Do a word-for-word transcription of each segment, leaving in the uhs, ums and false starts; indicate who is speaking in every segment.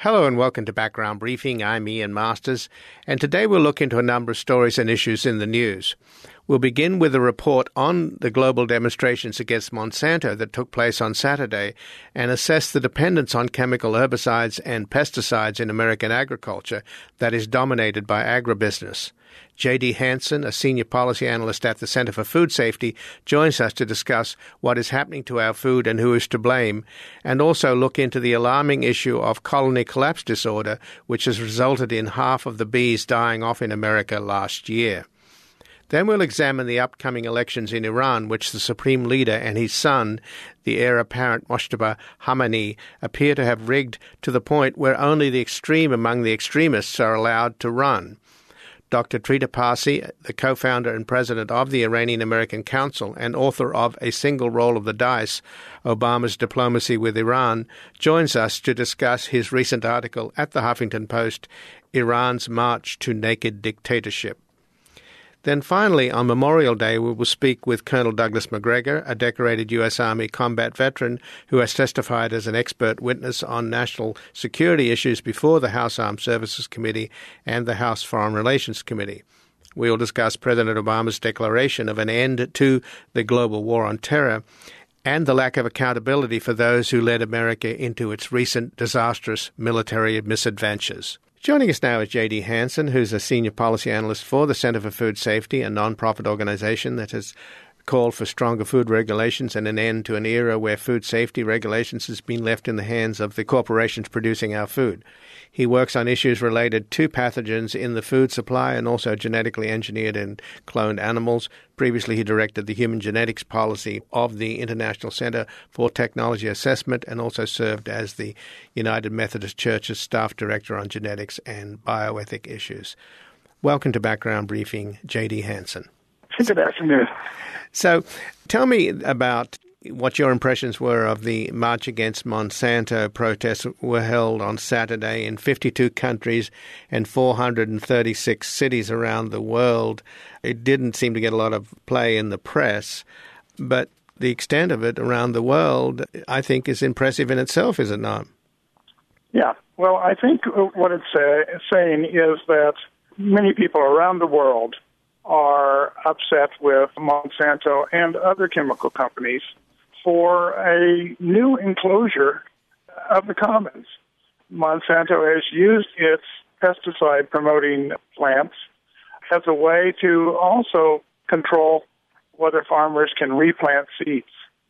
Speaker 1: Hello and welcome to Background Briefing. I'm Ian Masters, and today we'll look into a number of stories and issues in the news. We'll begin with a report on the global demonstrations against Monsanto that took place on Saturday and assess the dependence on chemical herbicides and pesticides in American agriculture that is dominated by agribusiness. J D Hansen, a senior policy analyst at the Center for Food Safety, joins us to discuss what is happening to our food and who is to blame, and also look into the alarming issue of colony collapse disorder, which has resulted in half of the bees dying off in America last year. Then we'll examine the upcoming elections in Iran, which the supreme leader and his son, the heir apparent Mojtaba Khamenei, appear to have rigged to the point where only the extreme among the extremists are allowed to run. Doctor Trita Parsi, the co-founder and president of the Iranian-American Council and author of A Single Roll of the Dice, Obama's Diplomacy with Iran, joins us to discuss his recent article at the Huffington Post, Iran's March to Naked Dictatorship. Then finally, on Memorial Day, we will speak with Colonel Douglas Macgregor, a decorated U S Army combat veteran who has testified as an expert witness on national security issues before the House Armed Services Committee and the House Foreign Relations Committee. We will discuss President Obama's declaration of an end to the global war on terror and the lack of accountability for those who led America into its recent disastrous military misadventures. Joining us now is J D Hansen, who's a senior policy analyst for the Center for Food Safety, a non-profit organization that has called for stronger food regulations and an end to an era where food safety regulations has been left in the hands of the corporations producing our food. He works on issues related to pathogens in the food supply and also genetically engineered and cloned animals. Previously, he directed the human genetics policy of the International Center for Technology Assessment and also served as the United Methodist Church's staff director on genetics and bioethic issues. Welcome to Background Briefing, J D Hansen.
Speaker 2: Good afternoon.
Speaker 1: So tell me about what your impressions were of the March Against Monsanto protests that were held on Saturday in fifty-two countries and four hundred thirty-six cities around the world. It didn't seem to get a lot of play in the press, but the extent of it around the world, I think, is impressive in itself, is it not?
Speaker 2: Yeah. Well, I think what it's uh, saying is that many people around the world are upset with Monsanto and other chemical companies for a new enclosure of the commons. Monsanto has used its pesticide-promoting plants as a way to also control whether farmers can replant seeds.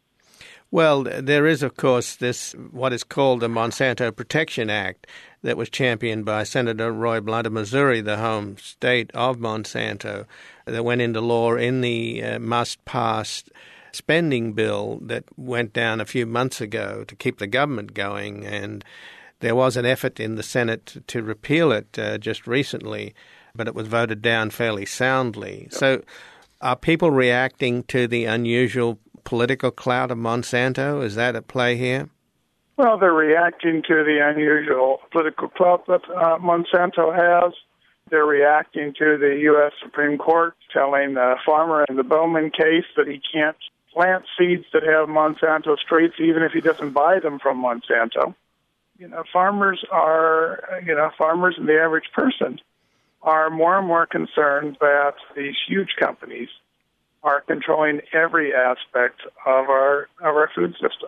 Speaker 1: Well, there is, of course, this what is called the Monsanto Protection Act that was championed by Senator Roy Blunt of Missouri, the home state of Monsanto, that went into law in the uh, must-pass spending bill that went down a few months ago to keep the government going. And there was an effort in the Senate to repeal it uh, just recently, but it was voted down fairly soundly. Yep. So are people reacting to the unusual political clout of Monsanto? Is that at play here?
Speaker 2: Well, they're reacting to the unusual political clout that uh, Monsanto has. They're reacting to the U S Supreme Court telling the farmer in the Bowman case that he can't plant seeds that have Monsanto traits even if he doesn't buy them from Monsanto. You know, farmers are, you know, farmers and the average person are more and more concerned that these huge companies are controlling every aspect of our of our food system.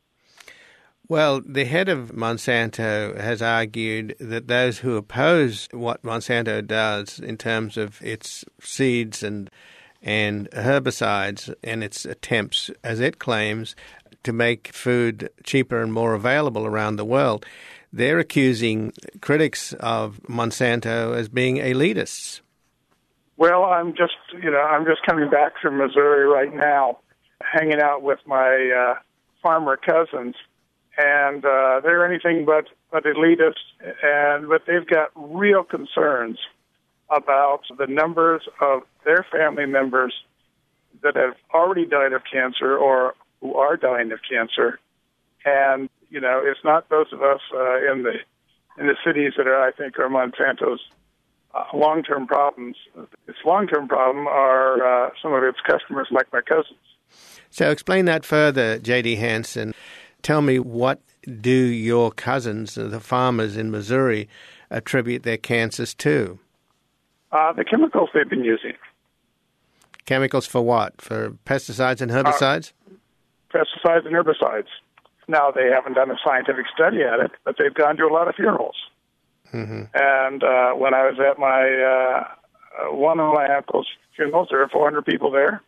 Speaker 1: Well, the head of Monsanto has argued that those who oppose what Monsanto does in terms of its seeds and and herbicides and its attempts, as it claims, to make food cheaper and more available around the world, they're accusing critics of Monsanto as being elitists.
Speaker 2: Well, I'm just, you know, I'm just coming back from Missouri right now, hanging out with my uh, farmer cousins, and uh, they're anything but, but elitists, and but they've got real concerns about the numbers of their family members that have already died of cancer or who are dying of cancer, and you know, it's not those of us uh, in the in the cities that are, I think, are Monsanto's Uh, long-term problems. Its long-term problem are uh, some of its customers, like my cousins.
Speaker 1: So explain that further, J D Hansen. Tell me what do your cousins, the farmers in Missouri, attribute their cancers to?
Speaker 2: Uh, the chemicals they've been using.
Speaker 1: Chemicals for what? For pesticides and herbicides?
Speaker 2: Uh, pesticides and herbicides. Now, they haven't done a scientific study at it, but they've gone to a lot of funerals. Mm-hmm. And uh, when I was at my uh, one of my uncle's funerals, there were four hundred people there.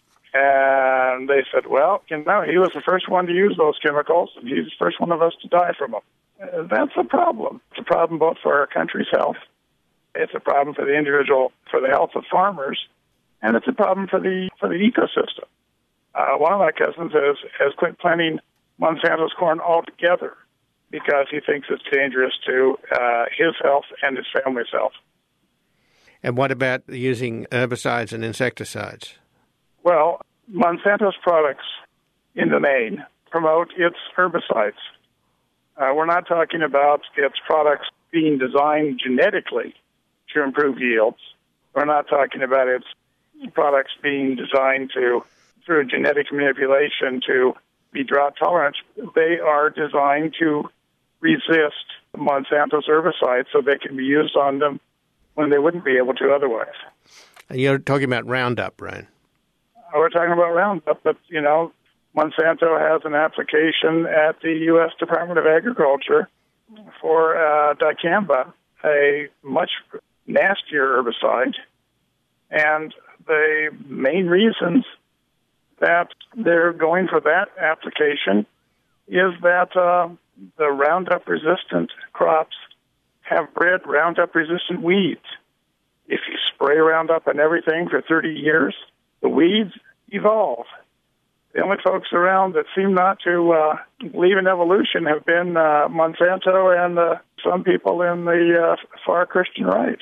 Speaker 2: And they said, well, you know, he was the first one to use those chemicals, and he's the first one of us to die from them. Uh, that's a problem. It's a problem both for our country's health. It's a problem for the individual, for the health of farmers, and it's a problem for the for the ecosystem. Uh, one of my cousins has, has quit planting Monsanto's corn altogether because he thinks it's dangerous to uh, his health and his family's health.
Speaker 1: And what about using herbicides and insecticides?
Speaker 2: Well, Monsanto's products in the main promote its herbicides. Uh, we're not talking about its products being designed genetically to improve yields. We're not talking about its products being designed to, through genetic manipulation, to be drought tolerant. They are designed to resist Monsanto's herbicides so they can be used on them when they wouldn't be able to otherwise.
Speaker 1: And you're talking about Roundup, right?
Speaker 2: We're talking about Roundup, but, you know, Monsanto has an application at the U S Department of Agriculture for uh, dicamba, a much nastier herbicide. And the main reasons that they're going for that application is that uh, the Roundup-resistant crops have bred Roundup-resistant weeds. If you spray Roundup on everything for thirty years, the weeds evolve. The only folks around that seem not to uh, believe in evolution have been uh, Monsanto and uh, some people in the uh, far Christian right.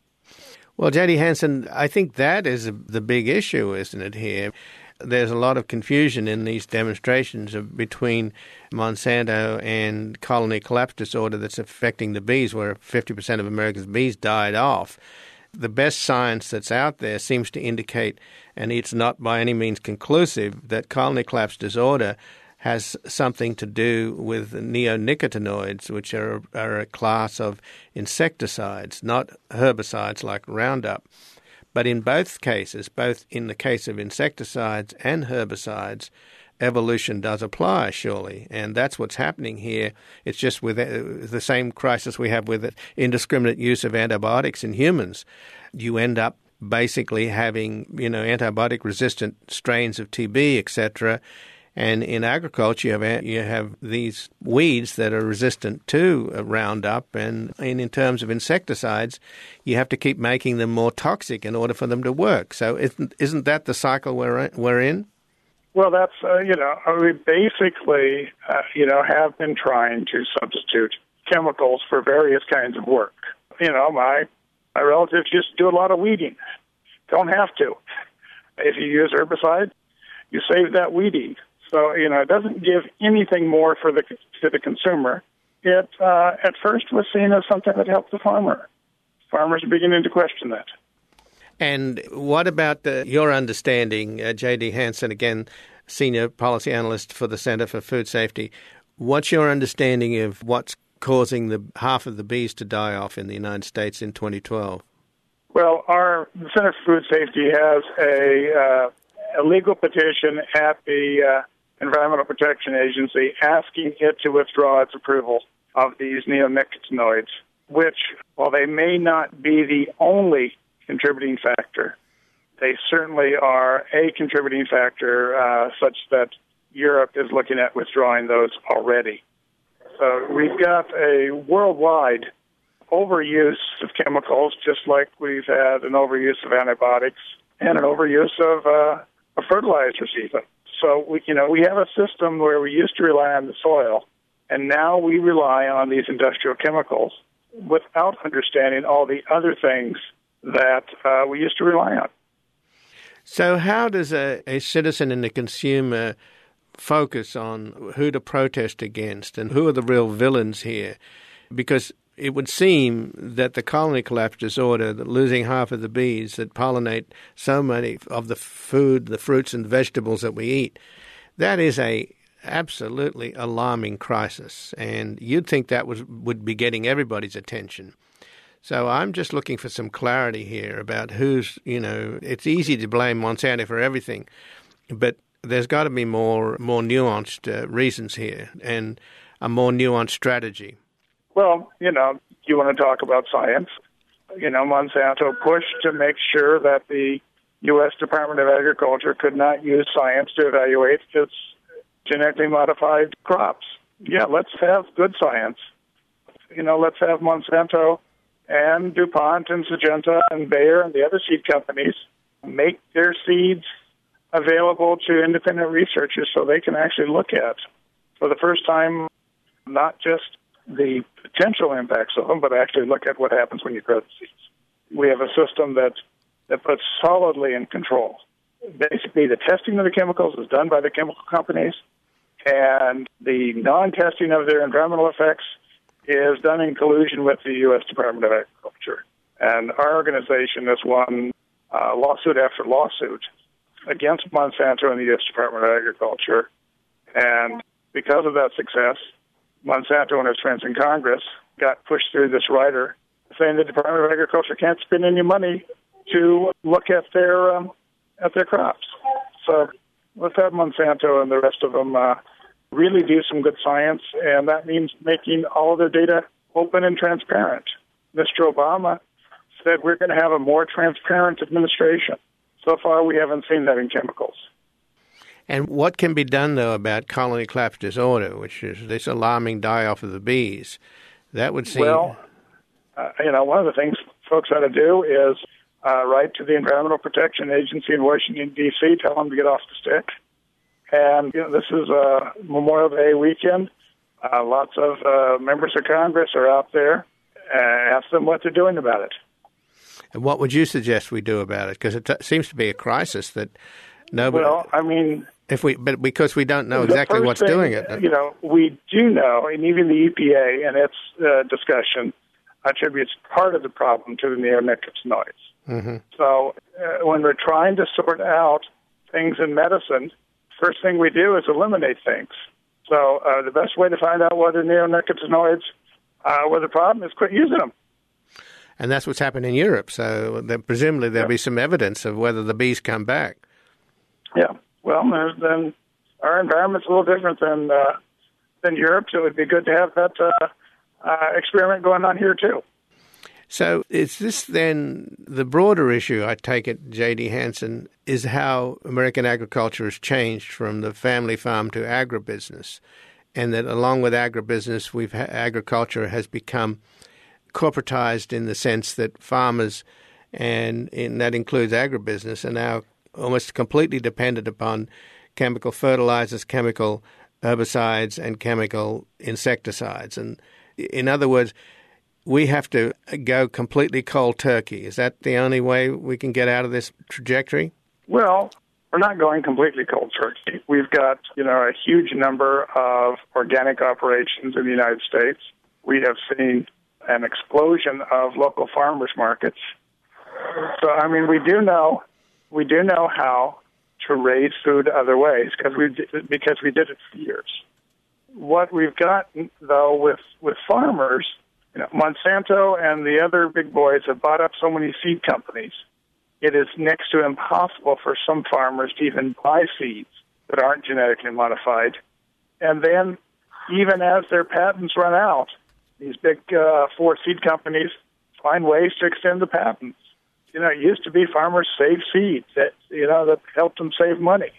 Speaker 1: Well, J D. Hansen, I think that is the big issue, isn't it, here? There's a lot of confusion in these demonstrations of, between Monsanto and colony collapse disorder that's affecting the bees, where fifty percent of America's bees died off. The best science that's out there seems to indicate, and it's not by any means conclusive, that colony collapse disorder has something to do with neonicotinoids, which are, are a class of insecticides, not herbicides like Roundup. But in both cases, both in the case of insecticides and herbicides, evolution does apply, surely. And that's what's happening here. It's just with the same crisis we have with indiscriminate use of antibiotics in humans. You end up basically having, you know, antibiotic-resistant strains of T B, et cetera. And in agriculture, you have, you have these weeds that are resistant to Roundup. And in terms of insecticides, you have to keep making them more toxic in order for them to work. So isn't, isn't that the cycle we're, we're in?
Speaker 2: Well, that's, uh, you know, we basically, uh, you know, have been trying to substitute chemicals for various kinds of work. You know, my, my relatives used to do a lot of weeding. Don't have to. If you use herbicide, you save that weeding. So, you know, it doesn't give anything more for the to the consumer. It, uh, at first, was seen as something that helped the farmer. Farmers are beginning to question that.
Speaker 1: And what about the, your understanding, uh, J D. Hansen, again, Senior Policy Analyst for the Center for Food Safety, what's your understanding of what's causing the half of the bees to die off in the United States in twenty twelve?
Speaker 2: Well, our the Center for Food Safety has a, uh, a legal petition at the uh, Environmental Protection Agency asking it to withdraw its approval of these neonicotinoids, which, while they may not be the only contributing factor, they certainly are a contributing factor uh, such that Europe is looking at withdrawing those already. So we've got a worldwide overuse of chemicals, just like we've had an overuse of antibiotics and an overuse of, uh, of fertilizers even. So, we, you know, we have a system where we used to rely on the soil, and now we rely on these industrial chemicals without understanding all the other things that uh, we used to rely on.
Speaker 1: So how does a, a citizen and a consumer focus on who to protest against and who are the real villains here? Because it would seem that the colony collapse disorder, that losing half of the bees that pollinate so many of the food, the fruits and vegetables that we eat, that is a absolutely alarming crisis, and you'd think that was would be getting everybody's attention. So I'm just looking for some clarity here about who's, you know, it's easy to blame Monsanto for everything, but there's got to be more more nuanced uh, reasons here and a more nuanced strategy.
Speaker 2: Well, you know, you want to talk about science. You know, Monsanto pushed to make sure that the U S Department of Agriculture could not use science to evaluate its genetically modified crops. Yeah, let's have good science. You know, let's have Monsanto and DuPont and Syngenta and Bayer and the other seed companies make their seeds available to independent researchers so they can actually look at, for the first time, not just the potential impacts of them, but actually look at what happens when you grow the seeds. We have a system that, that puts solidly in control. Basically, the testing of the chemicals is done by the chemical companies, and the non-testing of their environmental effects is done in collusion with the U S Department of Agriculture. And our organization has won uh, lawsuit after lawsuit against Monsanto and the U S Department of Agriculture. And because of that success, Monsanto and its friends in Congress got pushed through this rider saying the Department of Agriculture can't spend any money to look at their um, at their crops. So let's have Monsanto and the rest of them uh, really do some good science, and that means making all of their data open and transparent. Mister Obama said we're going to have a more transparent administration. So far, we haven't seen that in chemicals.
Speaker 1: And what can be done, though, about colony collapse disorder, which is this alarming die-off of the bees? That would seem...
Speaker 2: Well, uh, you know, one of the things folks ought to do is uh, write to the Environmental Protection Agency in Washington, D C, tell them to get off the stick. And you know, this is a Memorial Day weekend. Uh, lots of uh, members of Congress are out there. Uh, ask them what they're doing about it.
Speaker 1: And what would you suggest we do about it? Because it t- seems to be a crisis that nobody...
Speaker 2: Well, I mean...
Speaker 1: If we, but because we don't know exactly what's
Speaker 2: thing,
Speaker 1: doing it.
Speaker 2: You know, we do know, and even the E P A in its uh, discussion attributes part of the problem to the neonicotinoids.
Speaker 1: Mm-hmm.
Speaker 2: So uh, when we're trying to sort out things in medicine, first thing we do is eliminate things. So uh, the best way to find out whether neonicotinoids uh, were the problem is quit using them.
Speaker 1: And that's what's happened in Europe. So there, presumably there'll yeah. be some evidence of whether the bees come back.
Speaker 2: Yeah. Well, then our environment's a little different than uh, than Europe, so it would be good to have that uh, uh, experiment going on here, too.
Speaker 1: So is this then the broader issue, I take it, J D. Hansen, is how American agriculture has changed from the family farm to agribusiness, and that along with agribusiness, we've ha- agriculture has become corporatized in the sense that farmers, and, and that includes agribusiness, are now almost completely dependent upon chemical fertilizers, chemical herbicides, and chemical insecticides. And in other words, we have to go completely cold turkey. Is that the only way we can get out of this trajectory?
Speaker 2: Well, we're not going completely cold turkey. We've got, you know, a huge number of organic operations in the United States. We have seen an explosion of local farmers markets. So, I mean, we do know we do know how to raise food other ways because we because we did it for years. What we've got, though, with, with farmers, you know, Monsanto and the other big boys have bought up so many seed companies. It is next to impossible for some farmers to even buy seeds that aren't genetically modified. And then, even as their patents run out, these big uh, four seed companies find ways to extend the patents. You know, it used to be farmers saved seeds that, you know, that helped them save money.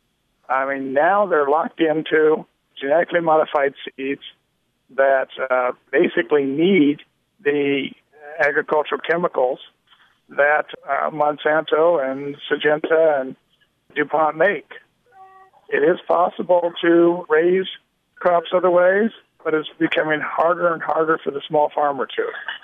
Speaker 2: I mean, now they're locked into genetically modified seeds that uh, basically need the agricultural chemicals that uh, Monsanto and Syngenta and DuPont make. It is possible to raise crops other ways, but it's becoming harder and harder for the small farmer to.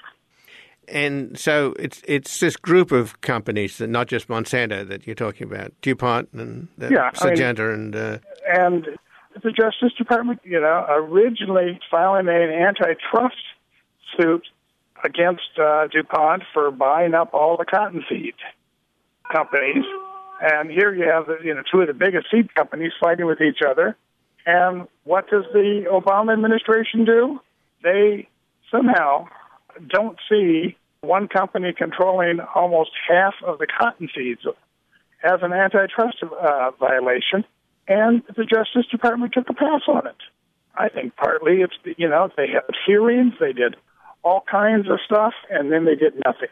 Speaker 1: And so it's it's this group of companies, that not just Monsanto that you're talking about, DuPont and uh,
Speaker 2: yeah,
Speaker 1: Syngenta
Speaker 2: I mean,
Speaker 1: and... Uh,
Speaker 2: and the Justice Department, you know, originally filing an antitrust suit against uh, DuPont for buying up all the cottonseed companies. And here you have, you know, two of the biggest seed companies fighting with each other. And what does the Obama administration do? They somehow don't see one company controlling almost half of the cotton seeds as an antitrust uh, violation, and the Justice Department took a pass on it. I think partly it's, you know, they had hearings, they did all kinds of stuff, and then they did nothing.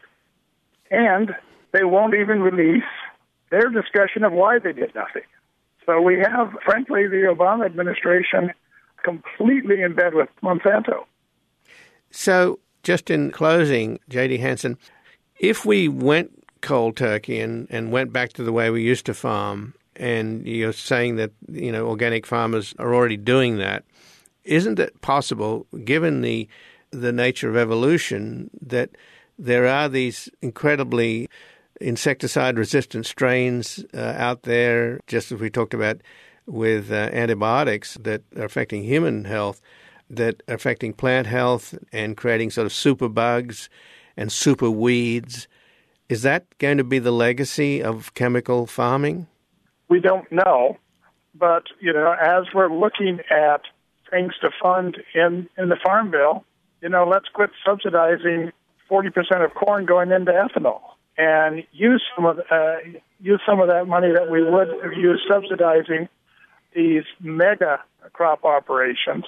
Speaker 2: And they won't even release their discussion of why they did nothing. So we have, frankly, the Obama administration completely in bed with Monsanto.
Speaker 1: So, just in closing, J D. Hansen, if we went cold turkey and, and went back to the way we used to farm, and you're saying that, you know, organic farmers are already doing that, isn't it possible, given the the nature of evolution, that there are these incredibly insecticide-resistant strains uh, out there, just as we talked about with uh, antibiotics that are affecting human health, that are affecting plant health and creating sort of super bugs and super weeds? Is that going to be the legacy of chemical farming?
Speaker 2: We don't know, but, you know, as we're looking at things to fund in, in the Farm Bill, you know, let's quit subsidizing forty percent of corn going into ethanol and use some of uh, use some of that money that we would use subsidizing these mega crop operations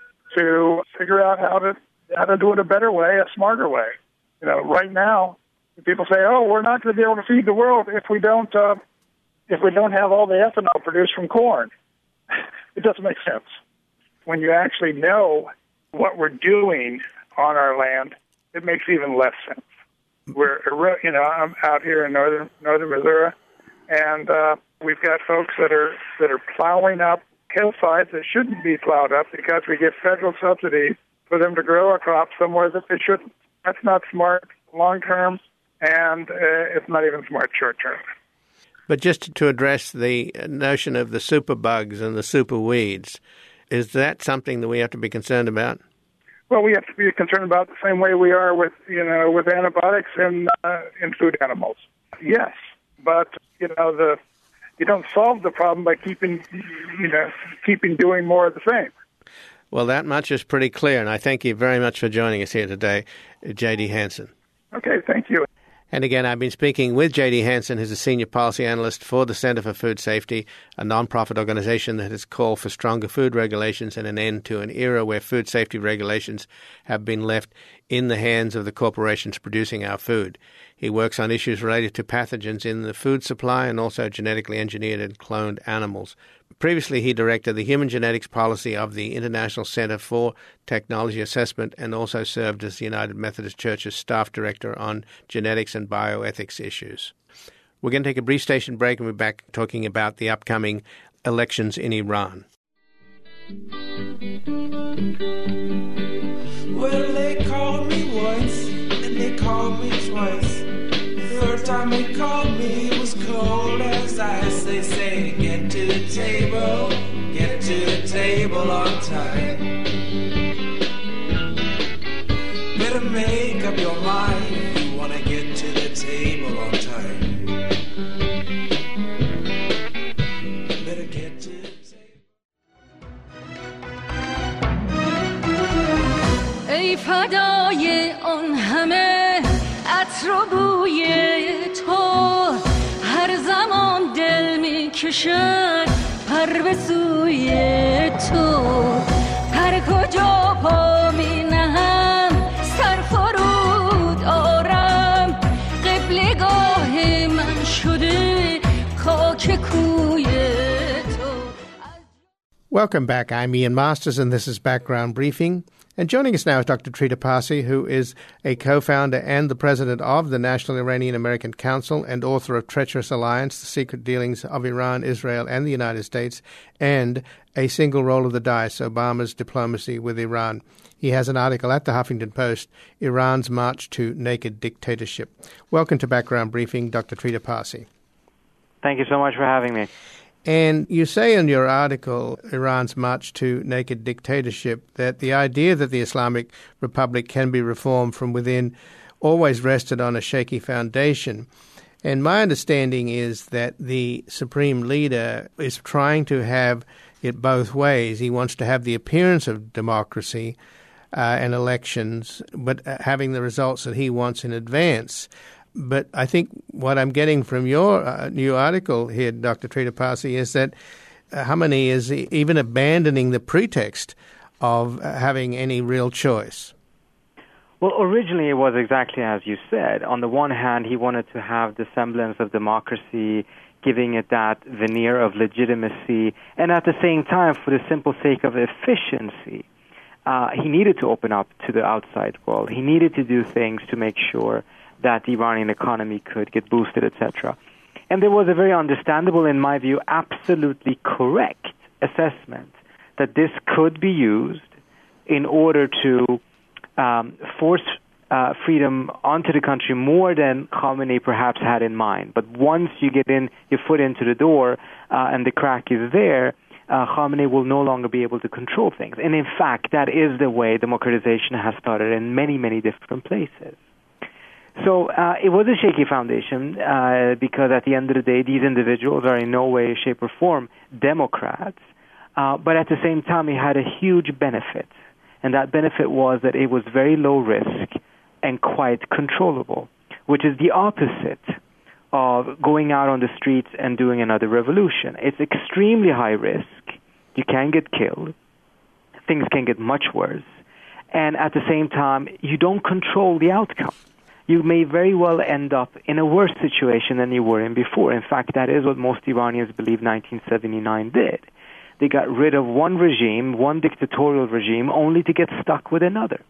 Speaker 2: to figure out how to how to do it a better way, a smarter way. You know, right now, people say, "Oh, we're not going to be able to feed the world if we don't uh, if we don't have all the ethanol produced from corn." It doesn't make sense. When you actually know what we're doing on our land, it makes even less sense. We're, you know, I'm out here in northern northern Missouri, and uh, we've got folks that are that are plowing up hillsides that shouldn't be plowed up because we get federal subsidies for them to grow a crop somewhere that they shouldn't. That's not smart long term, and uh, it's not even smart short term.
Speaker 1: But just to address the notion of the super bugs and the super weeds, is that something that we have to be concerned about?
Speaker 2: Well, we have to be concerned about the same way we are with, you know, with antibiotics in uh, in food animals. Yes, but you know, the you don't solve the problem by keeping, you know, keeping doing more of the same.
Speaker 1: Well, that much is pretty clear, and I thank you very much for joining us here today, J D. Hansen.
Speaker 2: Okay, thank you.
Speaker 1: And again, I've been speaking with J D. Hansen, who's a senior policy analyst for the Center for Food Safety, a non-profit organization that has called for stronger food regulations and an end to an era where food safety regulations have been left in the hands of the corporations producing our food. He works on issues related to pathogens in the food supply and also genetically engineered and cloned animals. Previously, he directed the human genetics policy of the International Center for Technology Assessment and also served as the United Methodist Church's staff director on genetics and bioethics issues. We're going to take a brief station break and we're back talking about the upcoming elections in Iran.
Speaker 3: Well, they called me once and they called me twice. Third time they called me, it was cold as ice. They say, get to the table, get to the table on time. Better make up your mind if you want to get to the table on time. Better get to the table.
Speaker 4: ای فدای آن همه عطر و بوی تو هر زمان دل می کشد پر به سوی تو هر کجا پا می نهم سر فرود آرم قبلگاه من شده خاک کوی تو.
Speaker 1: Welcome back. I'm Ian Masters and this is Background Briefing. And joining us now is Doctor Trita Parsi, who is a co-founder and the president of the National Iranian-American Council and author of Treacherous Alliance, The Secret Dealings of Iran, Israel, and the United States, and A Single Roll of the Dice, Obama's Diplomacy with Iran. He has an article at the Huffington Post, Iran's March to Naked Dictatorship. Welcome to Background Briefing, Doctor Trita Parsi.
Speaker 5: Thank you so much for having me.
Speaker 1: And you say in your article, Iran's March to Naked Dictatorship, that the idea that the Islamic Republic can be reformed from within always rested on a shaky foundation. And my understanding is that the supreme leader is trying to have it both ways. He wants to have the appearance of democracy uh, and elections, but having the results that he wants in advance. But I think what I'm getting from your uh, new article here, Doctor Trita Parsi, is that uh, Khamenei is even abandoning the pretext of uh, having any real choice.
Speaker 5: Well, originally it was exactly as you said. On the one hand, he wanted to have the semblance of democracy, giving it that veneer of legitimacy, and at the same time, for the simple sake of efficiency, uh, he needed to open up to the outside world. He needed to do things to make sure that the Iranian economy could get boosted, et cetera. And there was a very understandable, in my view, absolutely correct assessment that this could be used in order to um, force uh, freedom onto the country more than Khamenei perhaps had in mind. But once you get in your foot into the door uh, and the crack is there, uh, Khamenei will no longer be able to control things. And in fact, that is the way democratization has started in many, many different places. So uh, it was a shaky foundation uh, because at the end of the day, these individuals are in no way, shape, or form Democrats. Uh, but at the same time, it had a huge benefit. And that benefit was that it was very low risk and quite controllable, which is the opposite of going out on the streets and doing another revolution. It's extremely high risk. You can get killed. Things can get much worse. And at the same time, you don't control the outcome. You may very well end up in a worse situation than you were in before. In fact, that is what most Iranians believe nineteen seventy-nine did. They got rid of one regime, one dictatorial regime, only to get stuck with another.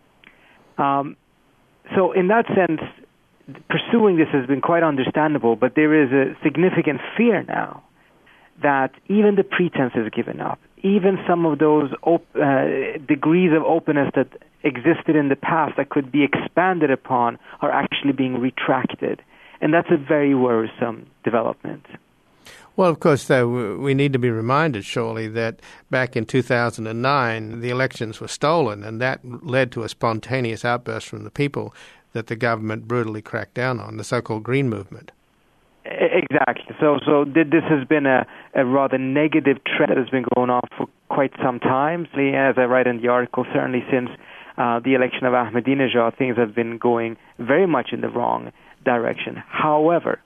Speaker 5: Um, so in that sense, pursuing this has been quite understandable, but there is a significant fear now that even the pretense is given up. Even some of those op- uh, degrees of openness that existed in the past that could be expanded upon are actually being retracted. And that's a very worrisome development.
Speaker 1: Well, of course, though, we need to be reminded, surely, that back in two thousand nine, the elections were stolen, and that led to a spontaneous outburst from the people that the government brutally cracked down on, the so-called Green Movement.
Speaker 5: Exactly. So so this has been a, a rather negative trend that has been going on for quite some time. As I write in the article, certainly since uh, the election of Ahmadinejad, things have been going very much in the wrong direction. However,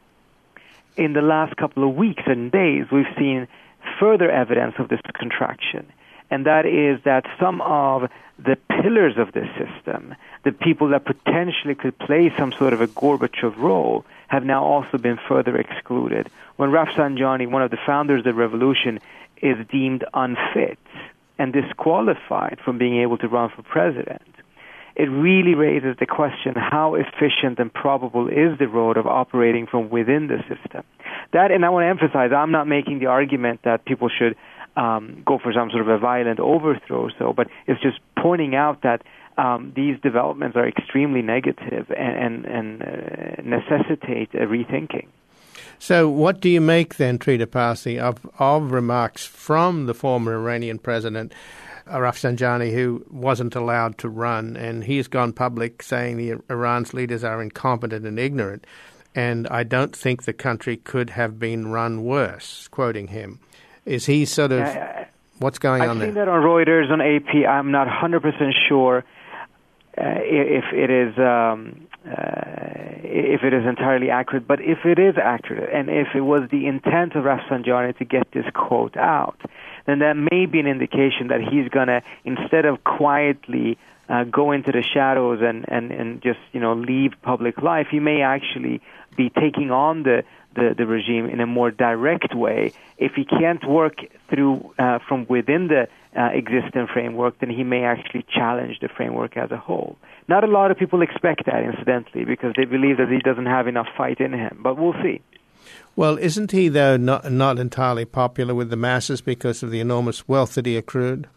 Speaker 5: in the last couple of weeks and days, we've seen further evidence of this contraction. And that is that some of the pillars of this system, the people that potentially could play some sort of a Gorbachev role, have now also been further excluded. When Rafsanjani, one of the founders of the revolution, is deemed unfit and disqualified from being able to run for president, it really raises the question, how efficient and probable is the road of operating from within the system? That, and I want to emphasize, I'm not making the argument that people should um, go for some sort of a violent overthrow, so, but it's just pointing out that um, these developments are extremely negative and, and, and uh, necessitate a rethinking.
Speaker 1: So what do you make then, Trita Parsi, of, of remarks from the former Iranian president, Rafsanjani, who wasn't allowed to run, and he's gone public saying the Iran's leaders are incompetent and ignorant, and I don't think the country could have been run worse, quoting him. Is he sort of, uh, what's going
Speaker 5: I've
Speaker 1: on there?
Speaker 5: I've seen that on Reuters, on A P. I'm not one hundred percent sure uh, if it is um, uh, if it is entirely accurate, but if it is accurate, and if it was the intent of Rafsanjani to get this quote out, then that may be an indication that he's going to, instead of quietly uh, go into the shadows and, and, and just, you know, leave public life, he may actually be taking on the, the, the regime in a more direct way. If he can't work through uh, from within the uh, existing framework, then he may actually challenge the framework as a whole. Not a lot of people expect that, incidentally, because they believe that he doesn't have enough fight in him, but we'll see.
Speaker 1: Well, isn't he, though, not not entirely popular with the masses because of the enormous wealth that he accrued?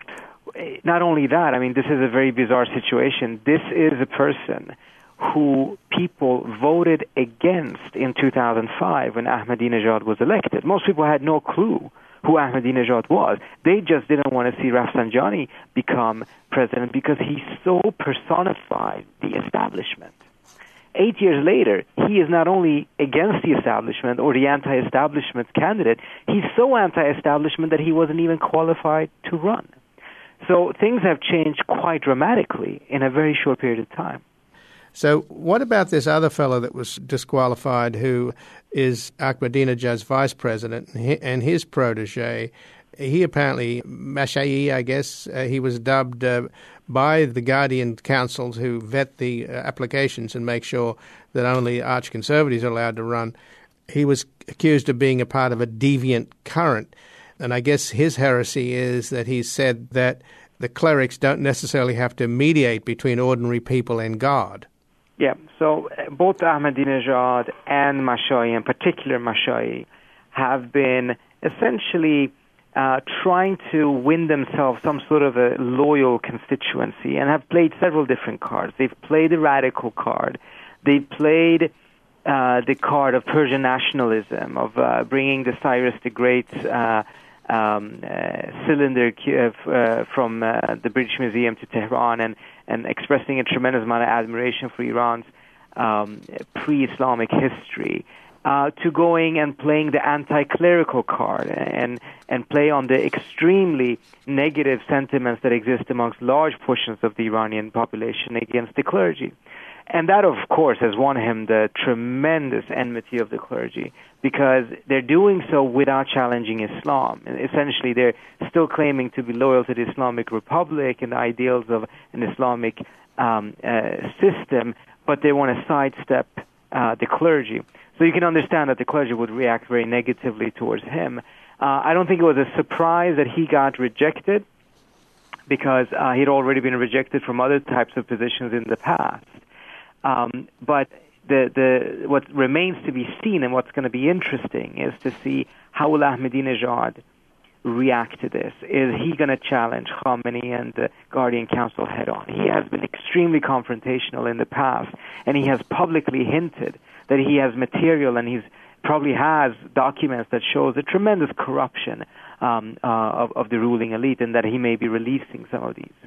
Speaker 5: Not only that, I mean, this is a very bizarre situation. This is a person who people voted against in two thousand five when Ahmadinejad was elected. Most people had no clue who Ahmadinejad was. They just didn't want to see Rafsanjani become president because he so personified the establishment. Eight years later, he is not only against the establishment or the anti-establishment candidate, he's so anti-establishment that he wasn't even qualified to run. So things have changed quite dramatically in a very short period of time.
Speaker 1: So what about this other fellow that was disqualified who is Ahmadinejad's vice president and his protege? He apparently, Mashai, I guess, uh, he was dubbed uh, by the Guardian councils who vet the uh, applications and make sure that only arch-conservatives are allowed to run. He was accused of being a part of a deviant current. And I guess his heresy is that he said that the clerics don't necessarily have to mediate between ordinary people and God.
Speaker 5: Yeah, so both Ahmadinejad and Mashai, in particular Mashai, have been essentially uh, trying to win themselves some sort of a loyal constituency and have played several different cards. They've played the radical card. They've played uh, the card of Persian nationalism, of uh, bringing the Cyrus the Great's uh, um, uh, cylinder uh, from uh, the British Museum to Tehran and, and expressing a tremendous amount of admiration for Iran's um, pre-Islamic history. Uh, to going and playing the anti-clerical card and and play on the extremely negative sentiments that exist amongst large portions of the Iranian population against the clergy. And that, of course, has won him the tremendous enmity of the clergy because they're doing so without challenging Islam. And essentially, they're still claiming to be loyal to the Islamic Republic and the ideals of an Islamic um, uh, system, but they want to sidestep uh, the clergy. So you can understand that the clergy would react very negatively towards him. Uh, I don't think it was a surprise that he got rejected because uh, he'd already been rejected from other types of positions in the past. Um, but the, the what remains to be seen and what's going to be interesting is to see how will Ahmadinejad react to this. Is he going to challenge Khamenei and the Guardian Council head on? He has been extremely confrontational in the past, and he has publicly hinted that he has material and he's probably has documents that shows a tremendous corruption um, uh, of, of the ruling elite and that he may be releasing some of these.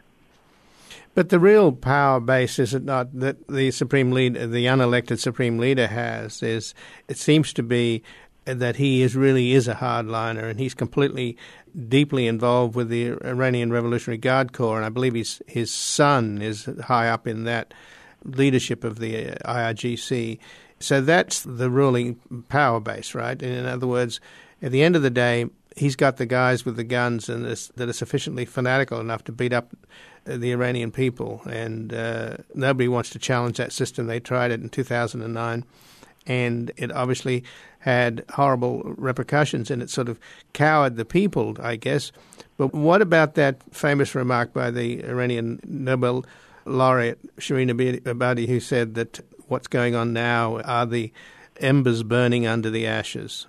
Speaker 1: But the real power base, is it not, that the supreme leader, the unelected supreme leader has, is it seems to be that he is really is a hardliner and he's completely deeply involved with the Iranian Revolutionary Guard Corps, and I believe his, his son is high up in that leadership of the I R G C. So that's the ruling power base, right? And in other words, at the end of the day, he's got the guys with the guns and this, that are sufficiently fanatical enough to beat up the Iranian people, and uh, nobody wants to challenge that system. They tried it in two thousand nine, and it obviously had horrible repercussions, and it sort of cowed the people, I guess. But what about that famous remark by the Iranian Nobel laureate Shirin Ebadi, who said that what's going on now are the embers burning under the ashes?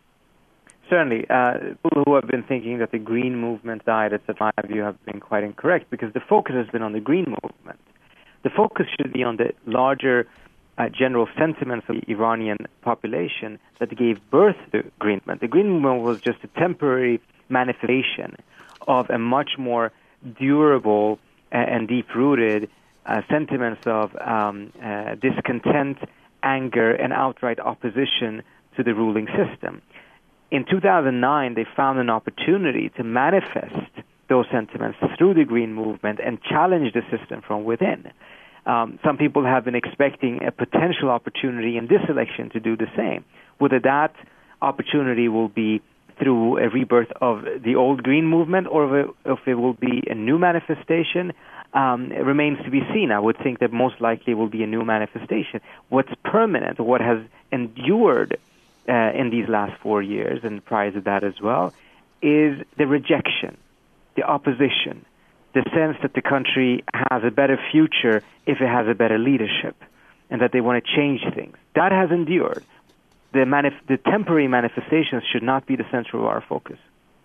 Speaker 5: Certainly. Uh, people who have been thinking that the Green Movement died, et cetera, my view, have been quite incorrect because the focus has been on the Green Movement. The focus should be on the larger uh, general sentiments of the Iranian population that gave birth to the Green Movement. The Green Movement was just a temporary manifestation of a much more durable and deep-rooted uh, sentiments of um, uh, discontent, anger, and outright opposition to the ruling system. In two thousand nine, they found an opportunity to manifest those sentiments through the Green Movement and challenge the system from within. Um, some people have been expecting a potential opportunity in this election to do the same. Whether that opportunity will be through a rebirth of the old Green Movement or if it, if it will be a new manifestation, um, it remains to be seen. I would think that most likely it will be a new manifestation. What's permanent, what has endured uh, in these last four years and prior to that as well, is the rejection, the opposition, the sense that the country has a better future if it has a better leadership and that they want to change things. That has endured. The, manif- the temporary manifestations should not be the center of our focus.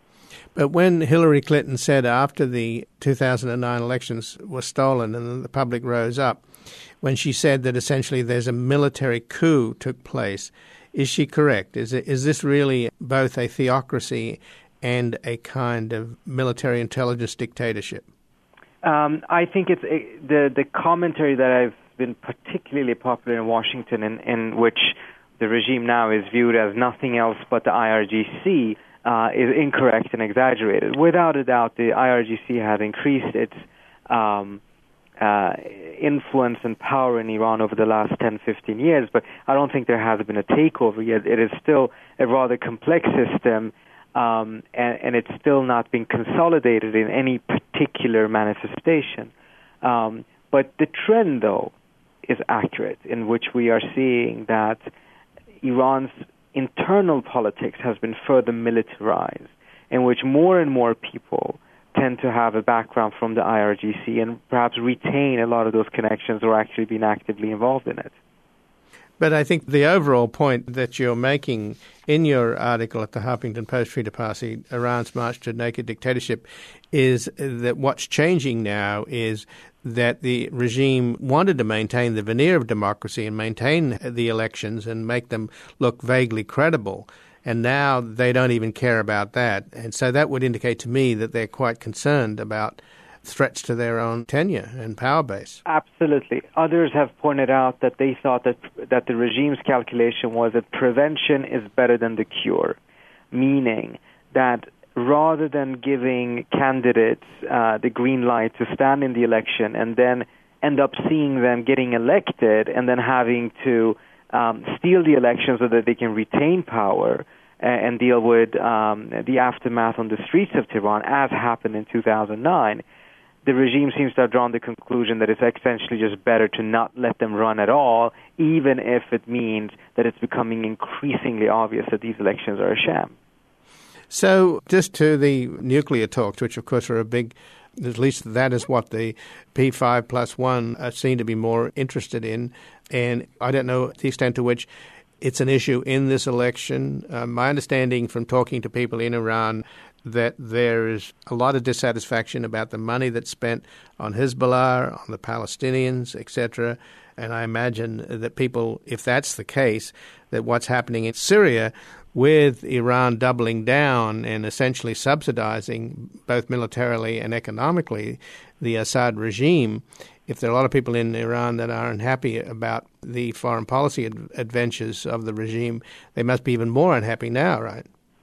Speaker 1: But when Hillary Clinton said after the two thousand nine elections were stolen and the public rose up, when she said that essentially there's a military coup took place, is she correct? Is it, is this really both a theocracy and a kind of military intelligence dictatorship?
Speaker 5: Um, I think it's a, the the commentary that I've been particularly popular in Washington, in, in which the regime now is viewed as nothing else but the I R G C, uh, is incorrect and exaggerated. Without a doubt, the I R G C has increased its um, uh, influence and power in Iran over the last ten, fifteen years, but I don't think there has been a takeover yet. It is still a rather complex system, um, and, and it's still not being consolidated in any particular manifestation. Um, but the trend, though, is accurate, in which we are seeing that Iran's internal politics has been further militarized, in which more and more people tend to have a background from the I R G C and perhaps retain a lot of those connections or actually been actively involved in it.
Speaker 1: But I think the overall point that you're making in your article at the Huffington Post, Sridhar Parsi, Iran's March to Naked Dictatorship, is that what's changing now is that the regime wanted to maintain the veneer of democracy and maintain the elections and make them look vaguely credible. And now they don't even care about that. And so that would indicate to me that they're quite concerned about threats to their own tenure and power base.
Speaker 5: Absolutely. Others have pointed out that they thought that that the regime's calculation was that prevention is better than the cure, meaning that rather than giving candidates uh, the green light to stand in the election and then end up seeing them getting elected and then having to um, steal the election so that they can retain power and, and deal with um, the aftermath on the streets of Tehran, as happened in two thousand nine, the regime seems to have drawn the conclusion that it's essentially just better to not let them run at all, even if it means that it's becoming increasingly obvious that these elections are a sham.
Speaker 1: So just to the nuclear talks, which of course are a big, at least that is what the P five plus one uh, seem to be more interested in. And I don't know the extent to which it's an issue in this election. Uh, my understanding from talking to people in Iran that there is a lot of dissatisfaction about the money that's spent on Hezbollah, on the Palestinians, et cetera. And I imagine that people, if that's the case, that what's happening in Syria with Iran doubling down and essentially subsidizing both militarily and economically the Assad regime, if there are a lot of people in Iran that are unhappy about the foreign policy ad- adventures of the regime, they must be even more unhappy now, right?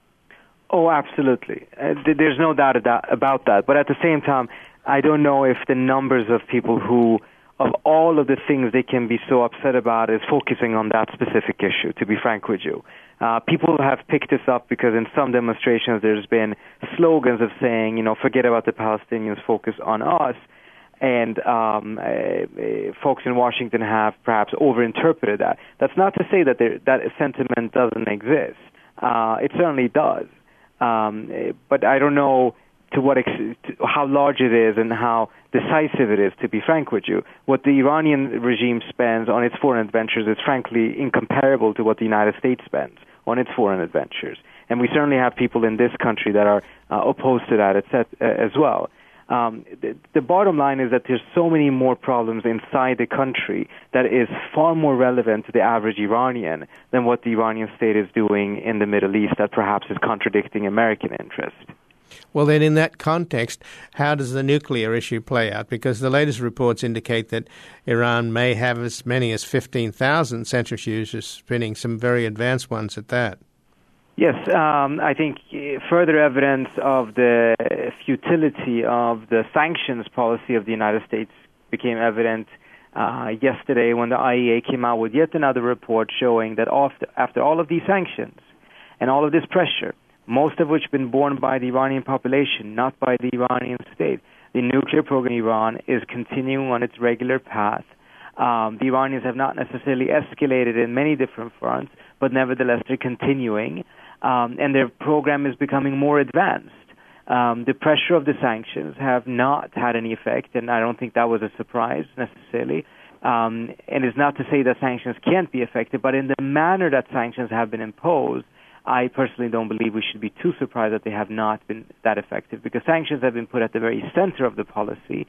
Speaker 5: Oh, absolutely. Uh, th- there's no doubt about that. But at the same time, I don't know if the numbers of people who, of all of the things they can be so upset about, is focusing on that specific issue, to be frank with you. Uh, people have picked this up because in some demonstrations there's been slogans of saying, you know, forget about the Palestinians, focus on us. And um, uh, folks in Washington have perhaps overinterpreted that. That's not to say that there, that sentiment doesn't exist. Uh, it certainly does. Um, but I don't know to what ex- to how large it is and how decisive it is, to be frank with you. What the Iranian regime spends on its foreign adventures is frankly incomparable to what the United States spends on its foreign adventures. And we certainly have people in this country that are uh, opposed to that et cetera, as well. Um, the, the bottom line is that there's so many more problems inside the country that is far more relevant to the average Iranian than what the Iranian state is doing in the Middle East that perhaps is contradicting American interest.
Speaker 1: Well, then in that context, how does the nuclear issue play out? Because the latest reports indicate that Iran may have as many as fifteen thousand centrifuges spinning, some very advanced ones at that.
Speaker 5: Yes, um, I think further evidence of the futility of the sanctions policy of the United States became evident uh, yesterday when the I E A came out with yet another report showing that after, after all of these sanctions and all of this pressure, most of which been borne by the Iranian population, not by the Iranian state, the nuclear program in Iran is continuing on its regular path. Um, the Iranians have not necessarily escalated in many different fronts, but nevertheless they're continuing. Um, and their program is becoming more advanced. Um, the pressure of the sanctions have not had any effect, and I don't think that was a surprise necessarily. Um, and it's not to say that sanctions can't be effective, but in the manner that sanctions have been imposed, I personally don't believe we should be too surprised that they have not been that effective, because sanctions have been put at the very center of the policy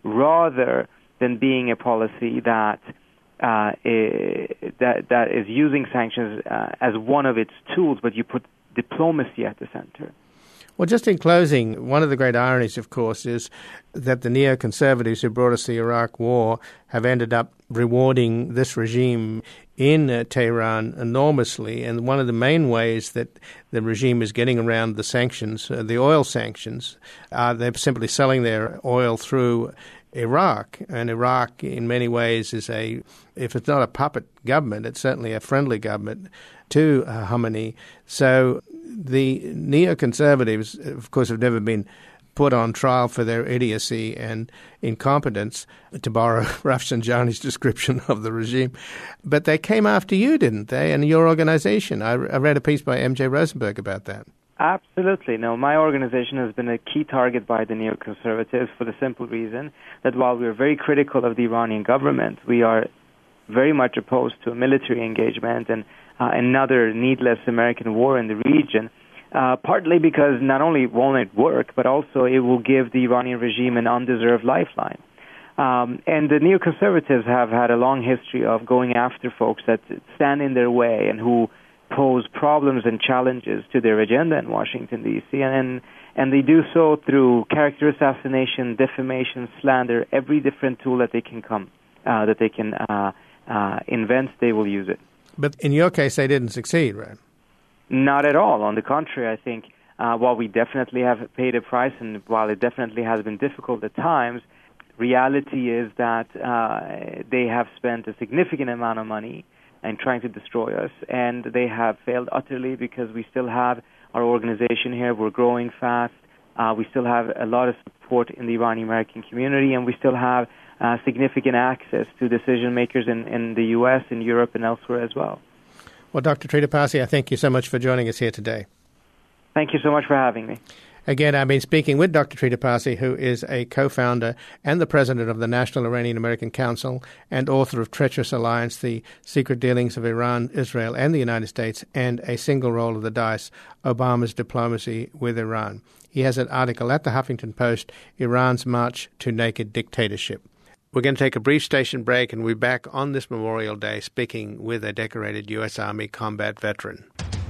Speaker 5: rather than being a policy that Uh, that that is using sanctions uh, as one of its tools, but you put diplomacy at the center.
Speaker 1: Well, just in closing, one of the great ironies, of course, is that the neoconservatives who brought us the Iraq War have ended up rewarding this regime in uh, Tehran enormously. And one of the main ways that the regime is getting around the sanctions, uh, the oil sanctions, uh, they're simply selling their oil through Iraq. And Iraq, in many ways, is a, if it's not a puppet government, it's certainly a friendly government to uh, Khamenei. So the neoconservatives, of course, have never been put on trial for their idiocy and incompetence, to borrow Rafsanjani's description of the regime. But they came after you, didn't they, and your organization? I, I read a piece by M J Rosenberg about that.
Speaker 5: Absolutely. No, my organization has been a key target by the neoconservatives for the simple reason that while we're very critical of the Iranian government, we are very much opposed to a military engagement and uh, another needless American war in the region, uh, partly because not only won't it work, but also it will give the Iranian regime an undeserved lifeline. Um, and the neoconservatives have had a long history of going after folks that stand in their way and who pose problems and challenges to their agenda in Washington, D C, and and they do so through character assassination, defamation, slander, every different tool that they can come, uh, that they can uh, uh, invent, they will use it.
Speaker 1: But in your case, they didn't succeed, right?
Speaker 5: Not at all. On the contrary, I think uh, while we definitely have paid a price and while it definitely has been difficult at times, reality is that uh, they have spent a significant amount of money in trying to destroy us, and they have failed utterly because we still have our organization here. We're growing fast. Uh, we still have a lot of support in the Iranian-American community, and we still have uh, significant access to decision makers in, in the U S, in Europe, and elsewhere as well.
Speaker 1: Well, Doctor Trita Parsi, I thank you so much for joining us here today.
Speaker 5: Thank you so much for having me.
Speaker 1: Again, I've been speaking with Doctor Trita Parsi, who is a co-founder and the president of the National Iranian-American Council and author of Treacherous Alliance, The Secret Dealings of Iran, Israel, and the United States, and A Single Roll of the Dice, Obama's Diplomacy with Iran. He has an article at the Huffington Post, Iran's March to Naked Dictatorship. We're going to take a brief station break and we'll be back on this Memorial Day speaking with a decorated U S Army combat veteran.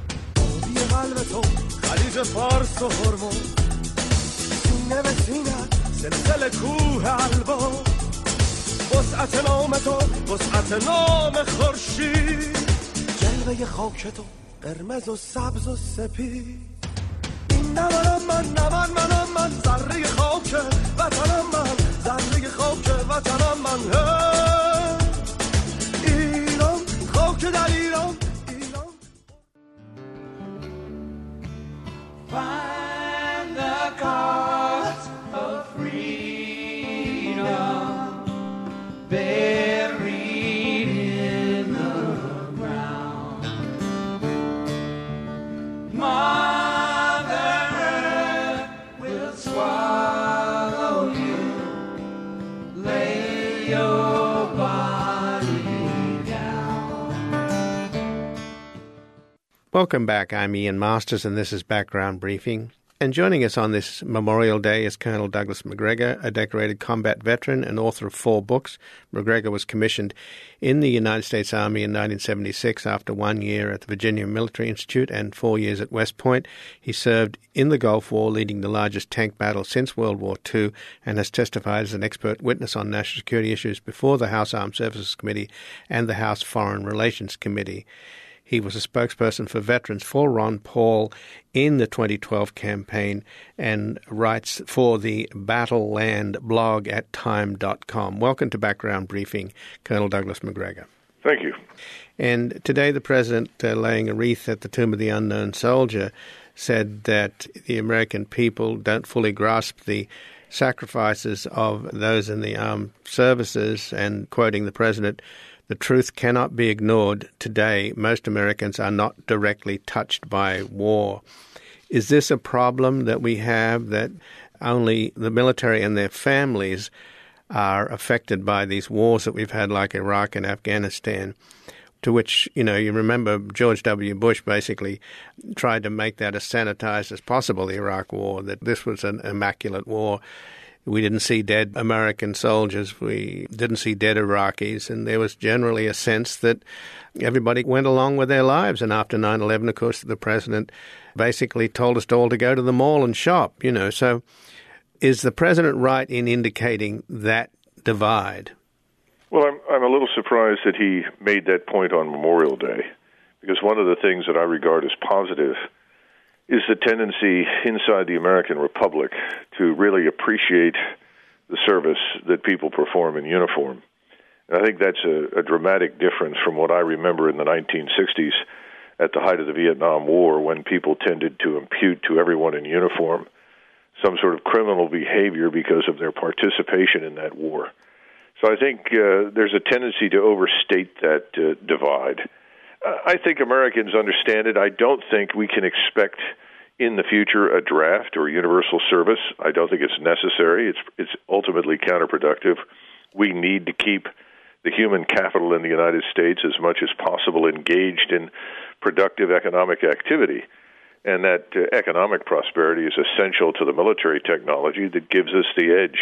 Speaker 6: خلیج فارس و هرمز سینه به سینه سلسله کوه البا وسعت نام تو وسعت نام خورشید جلوه خاک تو قرمز و سبز و سپید این نمانم من نمان منم من ذره خاک وطنم من ذره خاک وطنم من ایران خاک در ایران
Speaker 3: Find the cause of freedom buried in the ground. Mother Earth will swallow you. Lay your body down.
Speaker 1: Welcome back. I'm Ian Masters, and this is Background Briefing. And joining us on this Memorial Day is Colonel Douglas Macgregor, a decorated combat veteran and author of four books. Macgregor was commissioned in the United States Army in nineteen seventy-six after one year at the Virginia Military Institute and four years at West Point. He served in the Gulf War, leading the largest tank battle since World War Two, and has testified as an expert witness on national security issues before the House Armed Services Committee and the House Foreign Relations Committee. He was a spokesperson for veterans for Ron Paul in the twenty twelve campaign and writes for the Battleland blog at time dot com. Welcome to Background Briefing, Colonel Douglas Macgregor.
Speaker 7: Thank you.
Speaker 1: And today the President, uh, laying a wreath at the Tomb of the Unknown Soldier, said that the American people don't fully grasp the sacrifices of those in the armed services, and quoting the President, "The truth cannot be ignored. Today, most Americans are not directly touched by war." Is this a problem that we have, that only the military and their families are affected by these wars that we've had, like Iraq and Afghanistan, to which, you know, you remember George W. Bush basically tried to make that as sanitized as possible, the Iraq War, that this was an immaculate war. We didn't see dead American soldiers. We didn't see dead Iraqis. And there was generally a sense that everybody went along with their lives. And after nine eleven, of course, the president basically told us all to go to the mall and shop, you know. So is the president right in indicating that divide?
Speaker 7: Well, I'm, I'm a little surprised that he made that point on Memorial Day, because one of the things that I regard as positive is the tendency inside the American Republic to really appreciate the service that people perform in uniform. And I think that's a, a dramatic difference from what I remember in the nineteen sixties at the height of the Vietnam War, when people tended to impute to everyone in uniform some sort of criminal behavior because of their participation in that war. So I think uh, there's a tendency to overstate that uh, divide. I think Americans understand it. I don't think we can expect in the future a draft or universal service. I don't think it's necessary. It's it's ultimately counterproductive. We need to keep the human capital in the United States as much as possible engaged in productive economic activity. And that uh, economic prosperity is essential to the military technology that gives us the edge.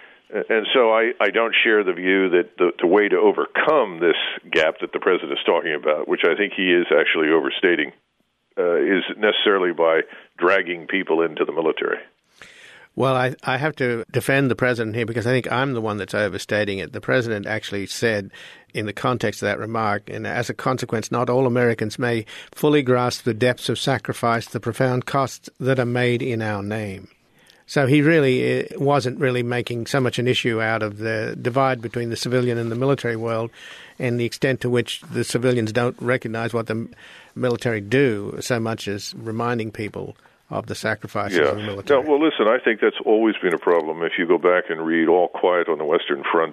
Speaker 7: And so I, I don't share the view that the, the way to overcome this gap that the president is talking about, which I think he is actually overstating, uh, is necessarily by dragging people into the military.
Speaker 1: Well, I, I have to defend the president here because I think I'm the one that's overstating it. The president actually said in the context of that remark, and as a consequence, not all Americans may fully grasp the depths of sacrifice, the profound costs that are made in our name. So he really wasn't really making so much an issue out of the divide between the civilian and the military world and the extent to which the civilians don't recognize what the military do, so much as reminding people of the sacrifices
Speaker 7: yeah.
Speaker 1: of the military.
Speaker 7: No, well, listen, I think that's always been a problem. If you go back and read All Quiet on the Western Front,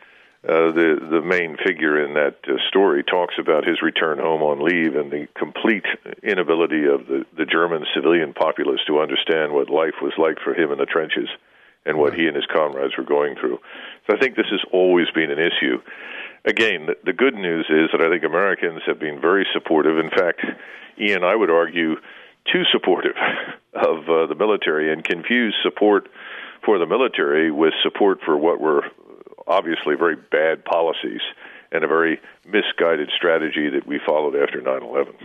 Speaker 7: Uh, the the main figure in that uh, story talks about his return home on leave and the complete inability of the, the German civilian populace to understand what life was like for him in the trenches and what he and his comrades were going through. So I think this has always been an issue. Again, the, the good news is that I think Americans have been very supportive. In fact, Ian, I would argue, too supportive of uh, the military, and confuse support for the military with support for what were obviously very bad policies and a very misguided strategy that we followed after nine eleven.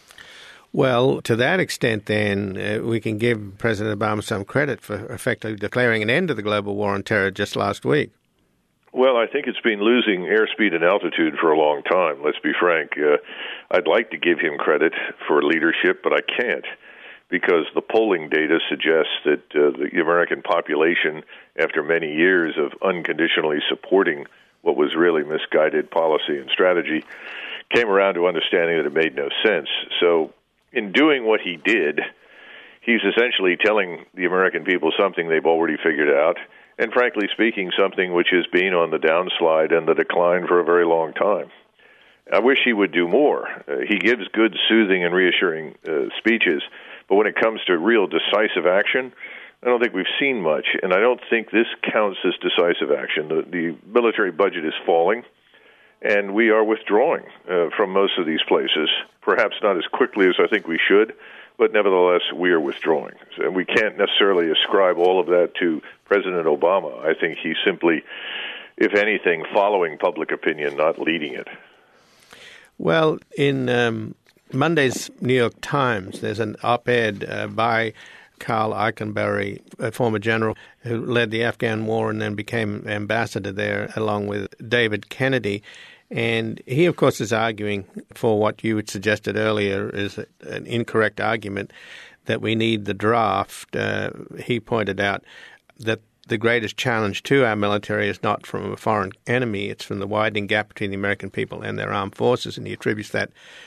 Speaker 1: Well, to that extent, then, uh, we can give President Obama some credit for effectively declaring an end to the global war on terror just last week.
Speaker 7: Well, I think it's been losing airspeed and altitude for a long time, let's be frank. Uh, I'd like to give him credit for leadership, but I can't, because the polling data suggests that uh, the American population, after many years of unconditionally supporting what was really misguided policy and strategy, came around to understanding that it made no sense. So in doing what he did, he's essentially telling the American people something they've already figured out, and frankly speaking, something which has been on the downslide and the decline for a very long time. I wish he would do more. Uh, he gives good, soothing, and reassuring uh, speeches, but when it comes to real decisive action, I don't think we've seen much, and I don't think this counts as decisive action. The, the military budget is falling, and we are withdrawing uh, from most of these places, perhaps not as quickly as I think we should, but nevertheless, we are withdrawing. And we can't necessarily ascribe all of that to President Obama. I think he's simply, if anything, following public opinion, not leading it.
Speaker 1: Well, in um, Monday's New York Times, there's an op-ed uh, by Karl Eikenberry, a former general who led the Afghan war and then became ambassador there, along with David Kennedy. And he, of course, is arguing for what you had suggested earlier is an incorrect argument that we need the draft. Uh, he pointed out that the greatest challenge to our military is not from a foreign enemy, it's from the widening gap between the American people and their armed forces, and he attributes that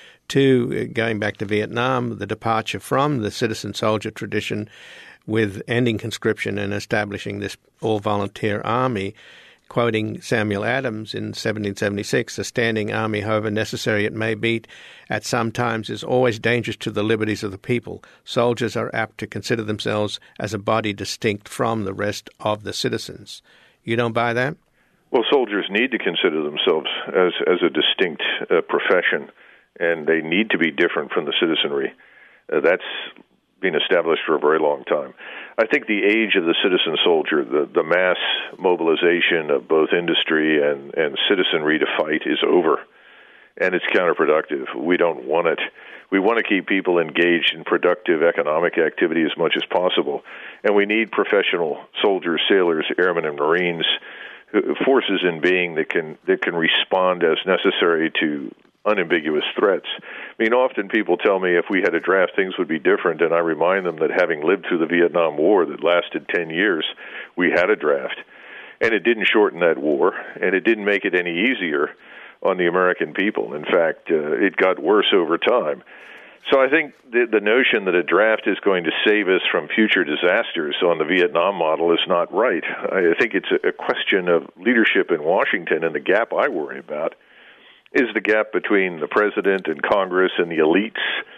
Speaker 1: to, going back to Vietnam, the departure from the citizen-soldier tradition with ending conscription and establishing this all-volunteer army. Quoting Samuel Adams in seventeen seventy-six, a standing army, however necessary it may be at some times, is always dangerous to the liberties of the people. Soldiers are apt to consider themselves as a body distinct from the rest of the citizens. You don't buy that?
Speaker 7: Well, soldiers need to consider themselves as, as a distinct uh, profession, and they need to be different from the citizenry. Uh, that's been established for a very long time. I think the age of the citizen soldier, the, the mass mobilization of both industry and, and citizenry to fight is over, and it's counterproductive. We don't want it. We want to keep people engaged in productive economic activity as much as possible, and we need professional soldiers, sailors, airmen, and Marines, forces in being that can that can respond as necessary to unambiguous threats. I mean, often people tell me if we had a draft, things would be different, and I remind them that having lived through the Vietnam War that lasted ten years, we had a draft, and it didn't shorten that war, and it didn't make it any easier on the American people. In fact, uh, it got worse over time. So I think the, the notion that a draft is going to save us from future disasters on the Vietnam model is not right. I think it's a, a question of leadership in Washington, and the gap I worry about is the gap between the president and Congress and the elites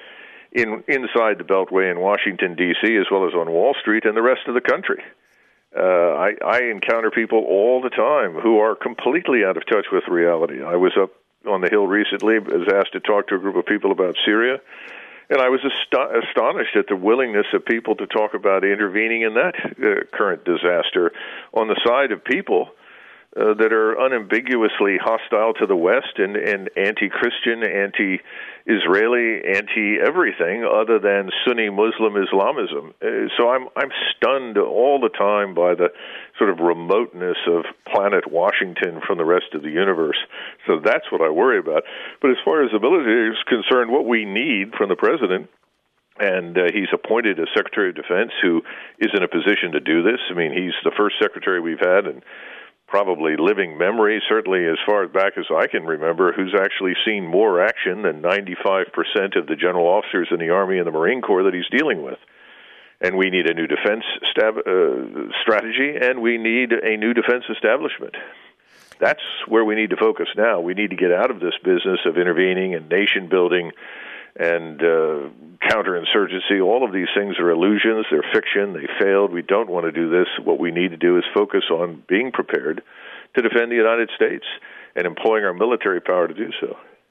Speaker 7: in inside the Beltway in Washington, D C, as well as on Wall Street and the rest of the country. Uh, I, I encounter people all the time who are completely out of touch with reality. I was up on the Hill recently, was asked to talk to a group of people about Syria, and I was ast- astonished at the willingness of people to talk about intervening in that uh, current disaster on the side of people Uh, that are unambiguously hostile to the West and, and anti-Christian, anti-Israeli, anti-everything other than Sunni Muslim Islamism. Uh, so I'm I'm stunned all the time by the sort of remoteness of planet Washington from the rest of the universe. So that's what I worry about. But as far as the military is concerned, what we need from the president, and uh, he's appointed a Secretary of Defense who is in a position to do this. I mean, he's the first secretary we've had, and probably living memory, certainly as far back as I can remember, who's actually seen more action than ninety-five percent of the general officers in the Army and the Marine Corps that he's dealing with. And we need a new defense stab- uh, strategy, and we need a new defense establishment. That's where we need to focus now. We need to get out of this business of intervening and nation-building and uh, counterinsurgency. All of these things are illusions. They're fiction. They failed. We don't want to do this. What we need to do is focus on being prepared to defend the United States and employing our military power to do so.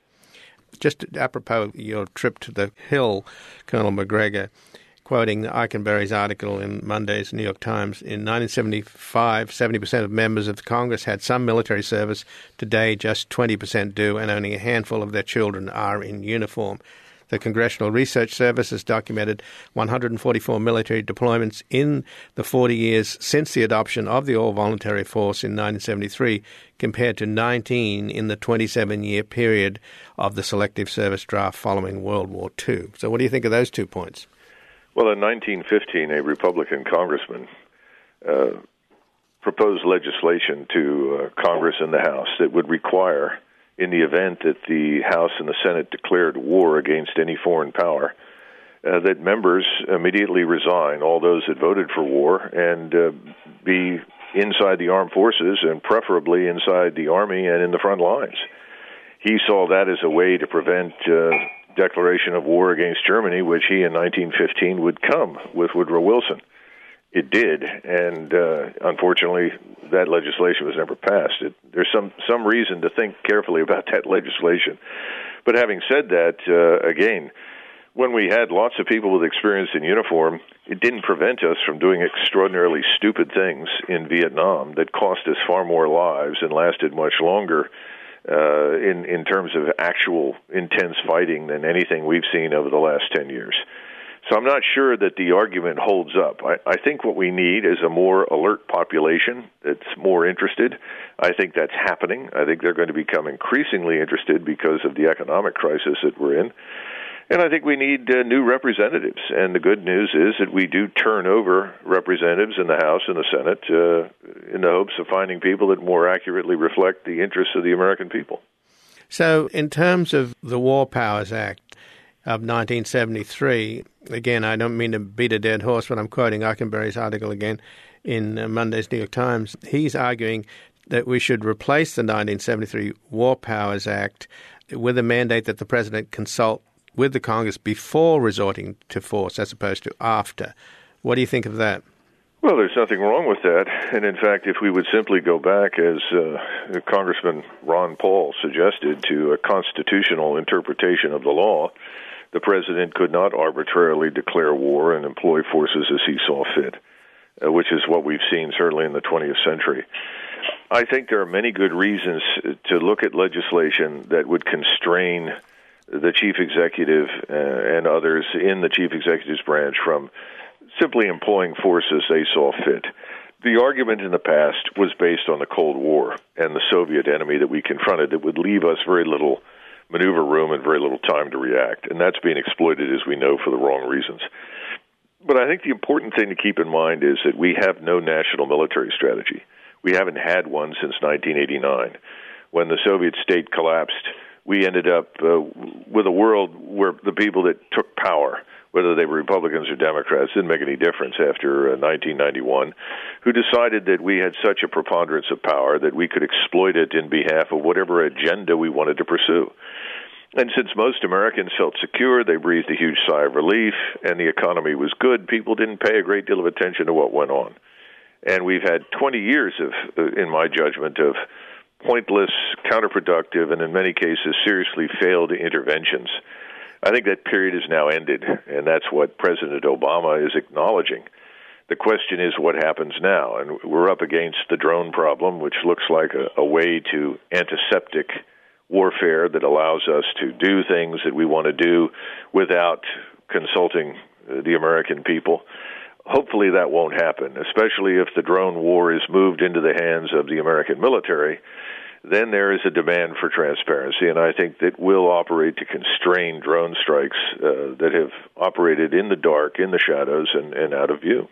Speaker 1: Just apropos your trip to the Hill, Colonel Macgregor, quoting Eikenberry's article in Monday's New York Times, in nineteen seventy-five, seventy percent of members of the Congress had some military service. Today, just twenty percent do, and only a handful of their children are in uniform. The Congressional Research Service has documented one hundred forty-four military deployments in the forty years since the adoption of the all-voluntary force in nineteen seventy-three, compared to nineteen in the twenty-seven-year period of the Selective Service draft following World War Two. So what do you think of those two points?
Speaker 7: Well, in nineteen fifteen, a Republican congressman uh, proposed legislation to uh, Congress and the House that would require, in the event that the House and the Senate declared war against any foreign power, uh, that members immediately resign, all those that voted for war, and uh, be inside the armed forces and preferably inside the Army and in the front lines. He saw that as a way to prevent uh, declaration of war against Germany, which he in nineteen fifteen would come with Woodrow Wilson. It did, and uh, unfortunately, that legislation was never passed. It, there's some, some reason to think carefully about that legislation. But having said that, uh, again, when we had lots of people with experience in uniform, it didn't prevent us from doing extraordinarily stupid things in Vietnam that cost us far more lives and lasted much longer uh, in, in terms of actual intense fighting than anything we've seen over the last ten years. So I'm not sure that the argument holds up. I, I think what we need is a more alert population that's more interested. I think that's happening. I think they're going to become increasingly interested because of the economic crisis that we're in. And I think we need uh, new representatives. And the good news is that we do turn over representatives in the House and the Senate uh, in the hopes of finding people that more accurately reflect the interests of the American people.
Speaker 1: So in terms of the War Powers Act of nineteen seventy-three, again, I don't mean to beat a dead horse, but I'm quoting Eikenberry's article again in uh, Monday's New York Times. He's arguing that we should replace the nineteen seventy-three War Powers Act with a mandate that the president consult with the Congress before resorting to force as opposed to after. What do you think of that?
Speaker 7: Well, there's nothing wrong with that. And in fact, if we would simply go back, as uh, Congressman Ron Paul suggested, to a constitutional interpretation of the law, the president could not arbitrarily declare war and employ forces as he saw fit, uh, which is what we've seen certainly in the twentieth century. I think there are many good reasons to look at legislation that would constrain the chief executive uh, and others in the chief executive's branch from simply employing force as they saw fit. The argument in the past was based on the Cold War and the Soviet enemy that we confronted that would leave us very little maneuver room and very little time to react, and that's being exploited, as we know, for the wrong reasons. But I think the important thing to keep in mind is that we have no national military strategy. We haven't had one since nineteen eighty-nine. When the Soviet state collapsed, we ended up uh, with a world where the people that took power, whether they were Republicans or Democrats, didn't make any difference after uh, nineteen ninety-one, who decided that we had such a preponderance of power that we could exploit it in behalf of whatever agenda we wanted to pursue. And since most Americans felt secure, they breathed a huge sigh of relief, and the economy was good, people didn't pay a great deal of attention to what went on. And we've had twenty years of, uh, in my judgment, of pointless, counterproductive, and in many cases seriously failed interventions. I think that period is now ended, and that's what President Obama is acknowledging. The question is what happens now, and we're up against the drone problem, which looks like a, a way to antiseptic warfare that allows us to do things that we want to do without consulting the American people. Hopefully that won't happen, especially if the drone war is moved into the hands of the American military. Then there is a demand for transparency, and I think that will operate to constrain drone strikes uh, that have operated in the dark, in the shadows, and, and out of view.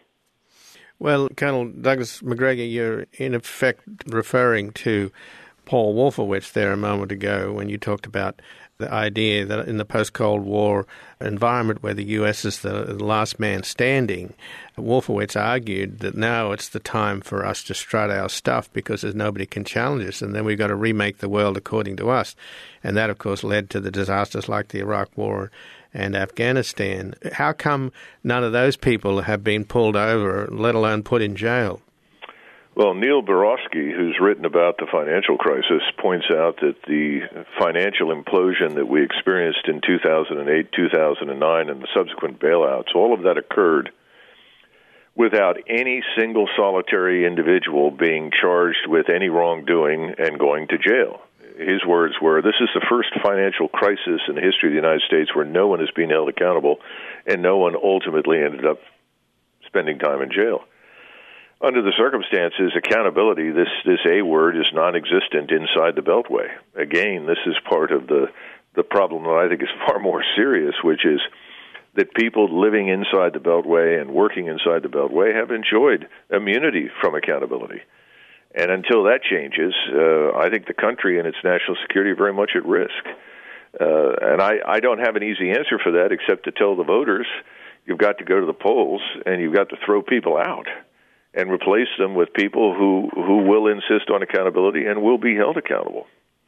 Speaker 1: Well, Colonel Douglas Macgregor, you're in effect referring to Paul Wolfowitz there a moment ago when you talked about the idea that in the post-Cold War environment where the U S is the last man standing, Wolfowitz argued that now it's the time for us to strut our stuff because there's nobody can challenge us, and then we've got to remake the world according to us. And that, of course, led to the disasters like the Iraq War and Afghanistan. How come none of those people have been pulled over, let alone put in jail?
Speaker 7: Well, Neil Barofsky, who's written about the financial crisis, points out that the financial implosion that we experienced in two thousand eight, two thousand nine, and the subsequent bailouts, all of that occurred without any single solitary individual being charged with any wrongdoing and going to jail. His words were, this is the first financial crisis in the history of the United States where no one is being held accountable and no one ultimately ended up spending time in jail. Under the circumstances, accountability, this, this A word, is non-existent inside the Beltway. Again, this is part of the, the problem that I think is far more serious, which is that people living inside the Beltway and working inside the Beltway have enjoyed immunity from accountability. And until that changes, uh, I think the country and its national security are very much at risk. Uh, and I, I don't have an easy answer for that except to tell the voters you've got to go to the polls and you've got to throw people out and replace them with people who, who will insist on accountability and will be held accountable.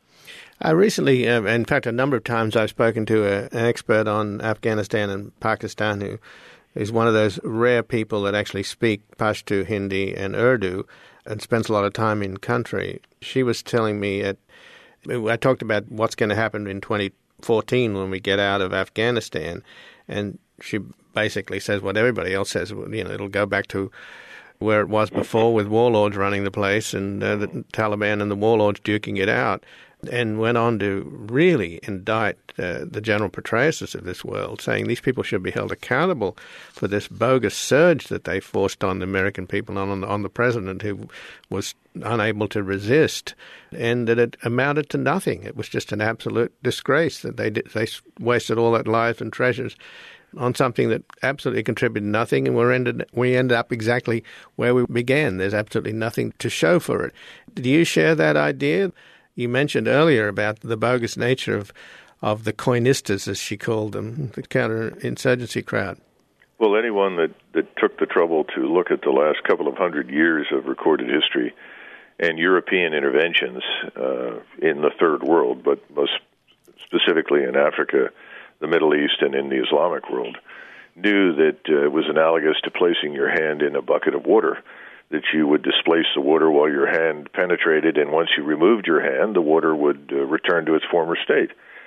Speaker 1: I recently, uh, in fact, a number of times I've spoken to a, an expert on Afghanistan and Pakistan who is one of those rare people that actually speak Pashto, Hindi, and Urdu and spends a lot of time in country. She was telling me, at, I talked about what's going to happen in twenty fourteen when we get out of Afghanistan, and she basically says what everybody else says, you know, it'll go back to where it was before with warlords running the place and uh, the Taliban and the warlords duking it out, and went on to really indict uh, the General Petraeuses of this world, saying these people should be held accountable for this bogus surge that they forced on the American people and on the, on the president who was unable to resist, and that it amounted to nothing. It was just an absolute disgrace that they did, they wasted all that lives and treasures on something that absolutely contributed nothing, and we ended we ended up exactly where we began. There's absolutely nothing to show for it. Do you share that idea? You mentioned earlier about the bogus nature of, of the Coinistas, as she called them, the counterinsurgency crowd.
Speaker 7: Well, anyone that, that took the trouble to look at the last couple of hundred years of recorded history and European interventions uh, in the Third World, but most specifically in Africa, the Middle East, and in the Islamic world, knew that uh, it was analogous to placing your hand in a bucket of water, that you would displace the water while your hand penetrated, and once you removed your hand, the water would uh, return to its former state.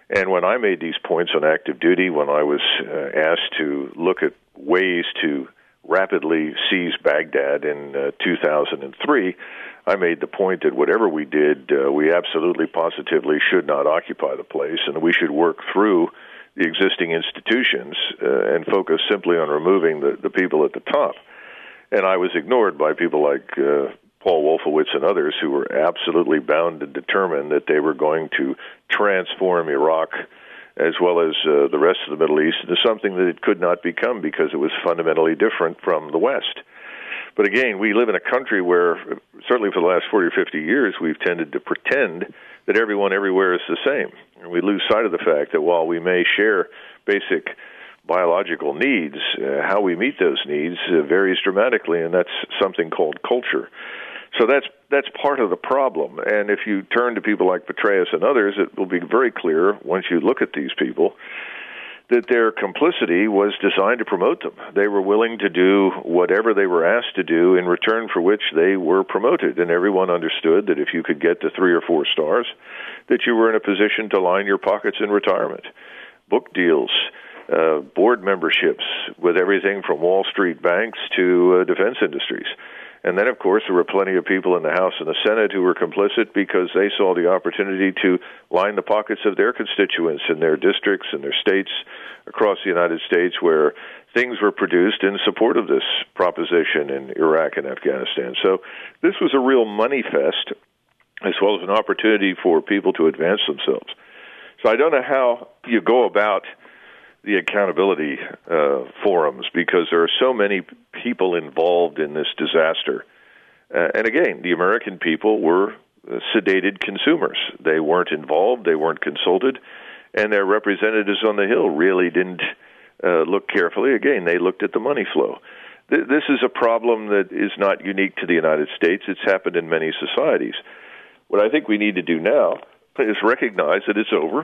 Speaker 7: And when I made these points on active duty, when I was uh, asked to look at ways to rapidly seize Baghdad in uh, two thousand three, I made the point that whatever we did, uh, we absolutely positively should not occupy the place, and we should work through the existing institutions uh, and focus simply on removing the, the people at the top. And I was ignored by people like uh, Paul Wolfowitz and others who were absolutely bound and determined that they were going to transform Iraq as well as uh, the rest of the Middle East into something that it could not become because it was fundamentally different from the West. But again, we live in a country where, certainly for the last forty or fifty years, we've tended to pretend that everyone everywhere is the same. And we lose sight of the fact that while we may share basic biological needs, uh, how we meet those needs uh, varies dramatically, and that's something called culture. So that's that's part of the problem. And if you turn to people like Petraeus and others, it will be very clear, once you look at these people, that their complicity was designed to promote them. They were willing to do whatever they were asked to do, in return for which they were promoted. And everyone understood that if you could get to three or four stars, that you were in a position to line your pockets in retirement. Book deals, uh, board memberships with everything from Wall Street banks to uh, defense industries. And then, of course, there were plenty of people in the House and the Senate who were complicit because they saw the opportunity to line the pockets of their constituents in their districts and their states across the United States, where things were produced in support of this proposition in Iraq and Afghanistan. So this was a real money fest, as well as an opportunity for people to advance themselves. So I don't know how you go about the accountability uh, forums, because there are so many people involved in this disaster. Uh, and again, the American people were uh, sedated consumers. They weren't involved, they weren't consulted, and their representatives on the Hill really didn't uh, look carefully. Again, they looked at the money flow. Th- this is a problem that is not unique to the United States. It's happened in many societies. What I think we need to do now is recognize that it's over.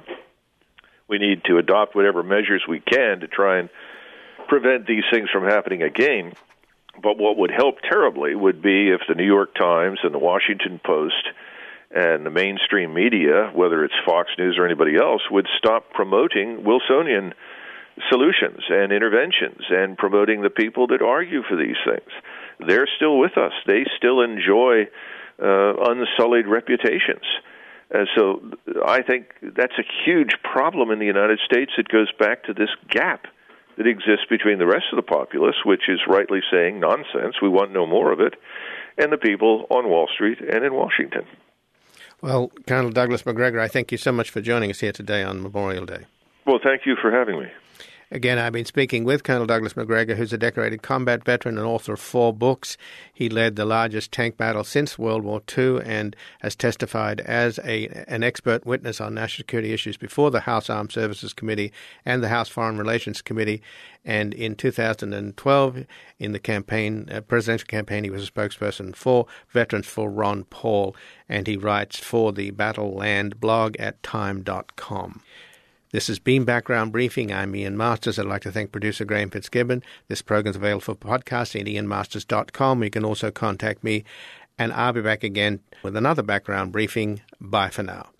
Speaker 7: We need to adopt whatever measures we can to try and prevent these things from happening again. But what would help terribly would be if the New York Times and the Washington Post and the mainstream media, whether it's Fox News or anybody else, would stop promoting Wilsonian solutions and interventions and promoting the people that argue for these things. They're still with us. They still enjoy uh, unsullied reputations. Uh, so I think that's a huge problem in the United States. It goes back to this gap that exists between the rest of the populace, which is rightly saying nonsense, we want no more of it, and the people on Wall Street and in Washington.
Speaker 1: Well, Colonel Douglas Macgregor, I thank you so much for joining us here today on Memorial Day.
Speaker 7: Well, thank you for having me.
Speaker 1: Again, I've been speaking with Colonel Douglas Macgregor, who's a decorated combat veteran and author of four books. He led the largest tank battle since World War Two and has testified as a an expert witness on national security issues before the House Armed Services Committee and the House Foreign Relations Committee. And in two thousand twelve, in the campaign, uh, presidential campaign, he was a spokesperson for Veterans for Ron Paul, and he writes for the Battle Land blog at time dot com. This has been Background Briefing. I'm Ian Masters. I'd like to thank producer Graham Fitzgibbon. This program is available for podcasting at ian masters dot com. You can also contact me, and I'll be back again with another Background Briefing. Bye for now.